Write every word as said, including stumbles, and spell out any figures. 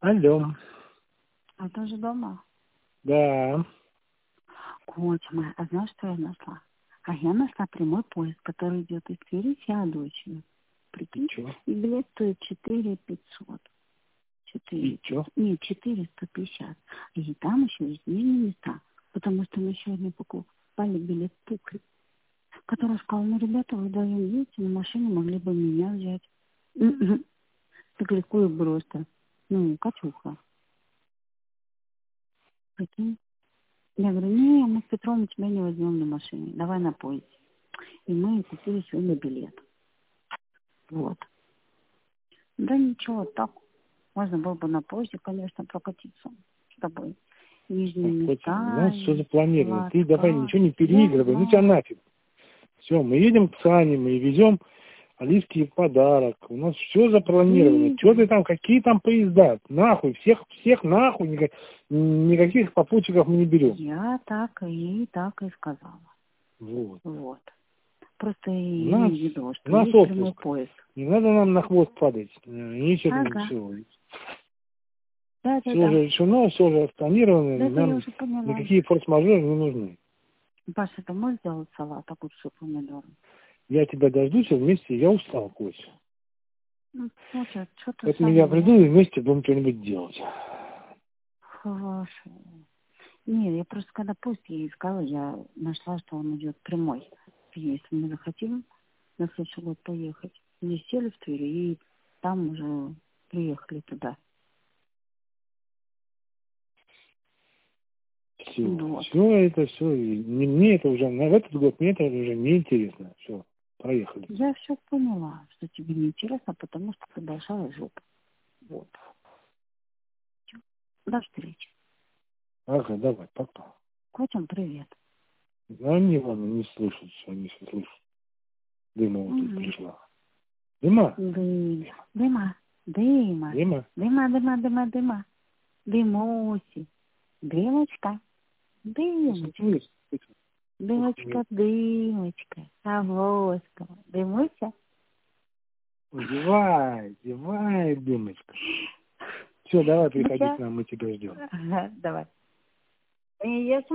Алло. А ты же дома? Да. Котя моя, а знаешь, что я нашла? А я нашла прямой поезд, который идет из Твери в Феодосию. Прикинь? Чё? И билет стоит четыре пятьсот. четыре И чё? Нет, четыреста пятьдесят. И там еще есть дневные места. Потому что мы сегодня покупали билет Пукри, который сказал: ну, ребята, вы вдвоем едете, на машине могли бы меня взять. Так легко и просто. Ну, Катюха. Прикинь? Я говорю: не, мы с Петром тебя не возьмем на машине, давай на поезде. И мы купили сегодня билет. Вот. Да ничего, так можно было бы на поезде, конечно, прокатиться с тобой. Нижние Котя, у нас места, все запланировано. Ты давай сладко. ничего не Я переигрывай. Ну тебя знаю. нафиг. Все, мы едем к Сане, мы везем Алиске подарок. У нас все запланировано. Что ты Видишь? там, какие там поезда? Нахуй, всех, всех нахуй. Никак- никаких попутчиков мы не берем. Я так и так и сказала. Вот. Вот. Просто У нас, имей в виду, у что нас есть прямой отпуск. поезд. Не надо нам на хвост падать. Ничего, Ага. все. Все Да-да-да. уже решено, все уже спланировано. Да, это я Нам уже поняла. никакие форс-мажоры не нужны. Паша, ты можешь сделать салат, огурцы, помидоры? Я тебя дождусь, а вместе я устал, Кость. Ну, Котя, что ты Поэтому сам я не приду и можешь? вместе будем что-нибудь делать. Хорошо. Нет, я просто когда поезд ей искала, я нашла, что он идет прямой. Если мы захотим на следующий год поехать, мы сели в Твери и там уже приехали туда. Все. Вот. Все это все. Не, мне это уже, на этот год мне это уже не интересно. Все. Проехали. Я все поняла, что тебе не интересно, потому что ты большая жопа. Вот. До встречи. Ага, давай, пока. Котям привет. А они вон не слышат, что они все слышат. Дыма вот тут Угу. пришла. Дыма? Дым. Дыма. Дыма. Дыма? Дыма, дыма, дыма, дыма. Дымоси. Дымочка. Дымочка. Дымочка, дымочка. Авоська. Дымуся. Девай, девай, дымочка. Все, давай приходи Муся. к нам, мы тебя ждем. Ага, давай. И я